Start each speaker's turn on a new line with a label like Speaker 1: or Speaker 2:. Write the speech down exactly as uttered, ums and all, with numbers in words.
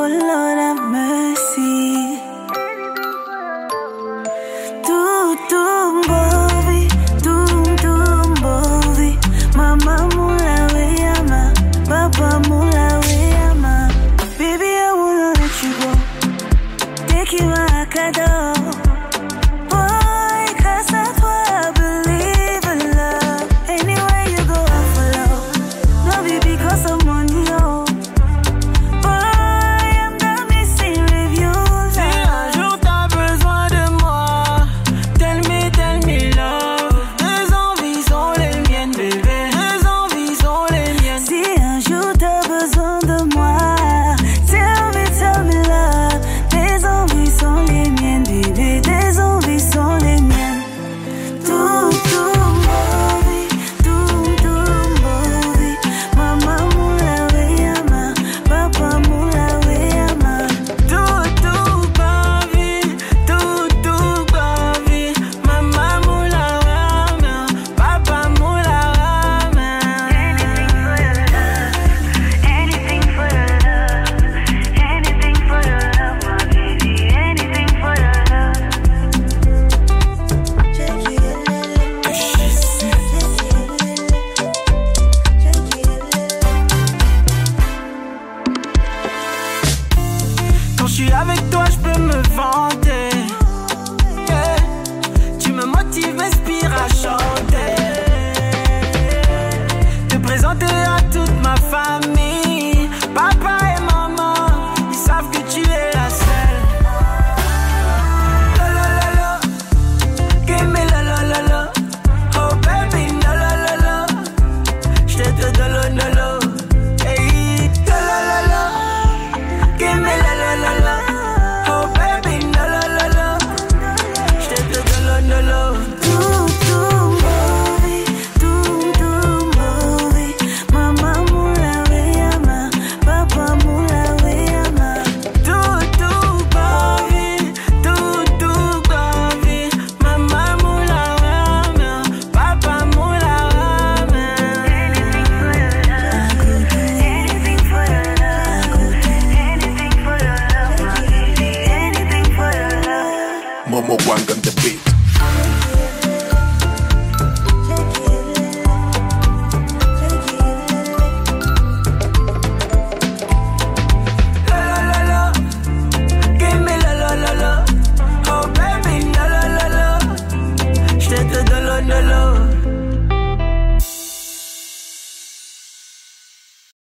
Speaker 1: Oh Lord have mercy. Tu tu mbovi, tu tu mbovi. Mama mula weyama, papa mula weyama. Baby, I wanna let you go. Take you a cadeau. Boy, cause that's what I believe in love. Anywhere you go, I follow. No be because of money, oh.